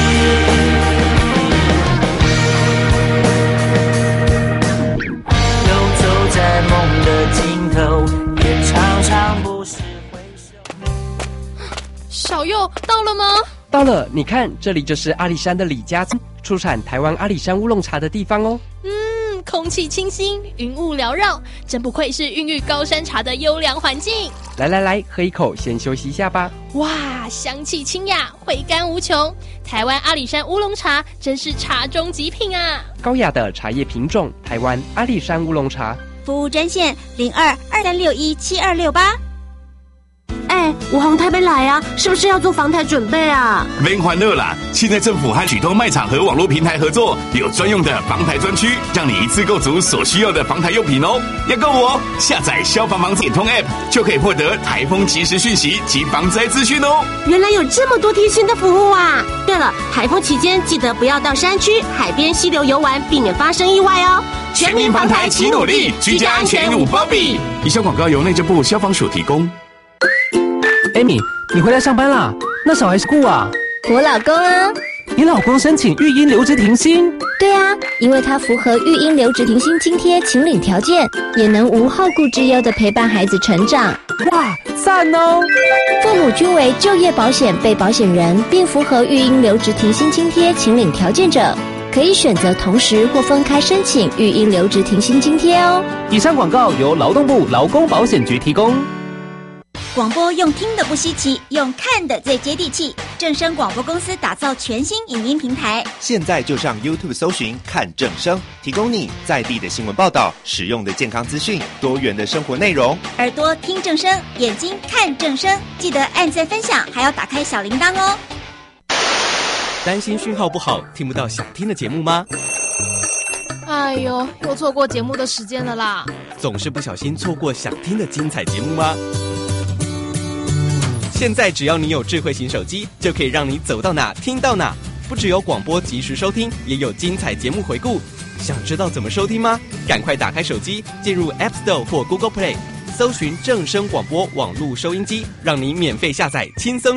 游走在梦的尽头，也常常不时回首。 小佑到了吗？ 到了，你看，这里就是阿里山的李家村，出产台湾阿里山乌龙茶的地方哦。 嗯，空气清新，云雾缭绕，真不愧是孕育高山茶的优良环境。 来来来，喝一口，先休息一下吧。 哇，香气清雅，回甘无穷。台湾阿里山乌龙茶真是茶中极品啊！ 高雅的茶叶品种，台湾阿里山乌龙茶。 服务专线零二二三六一七二六八。 哎，我从台北来啊，是不是要做防台准备啊？ 别欢乐啦！现在政府和许多卖场和网络平台合作，有专用的防台专区，让你一次购足所需要的防台用品哦。要购我下载消防防点通 App 就可以获得台风即时讯息及防灾资讯哦。 原来有这么多贴心的服务啊！对了，台风期间记得不要到山区、海边、溪流游玩，避免发生意外哦。 全民防台齐努力，居家安全无包庇。以上广告由内政部消防署提供。 Amy， 你回来上班啦？那小孩是顾啊？ 我老公啊。 你老公申请育婴留职停薪？ 对啊，因为他符合育婴留职停薪津贴请领条件，也能无后顾之忧的陪伴孩子成长。 哇，赞哦！ 父母均为就业保险被保险人，并符合育婴留职停薪津贴请领条件者，可以选择同时或分开申请育婴留职停薪津贴哦。 以上广告由劳动部劳工保险局提供。 广播用听的不稀奇，用看的最接地气。正声广播公司打造全新影音平台， 现在就上 YouTube 搜寻看正声，提供你在地的新闻报道、实用的健康资讯、多元的生活内容。 耳朵听正声，眼睛看正声，记得按赞分享，还要打开小铃铛哦。 担心讯号不好，听不到想听的节目吗？ 哎呦，又错过节目的时间了啦！ 总是不小心错过想听的精彩节目吗？现在只要你有智慧型手机，就可以让你走到哪听到哪。 不只有广播及时收听，也有精彩节目回顾。想知道怎么收听吗？赶快打开手机，进入 App Store 或 Google Play， 搜寻正声广播网络收音机，让你免费下载轻松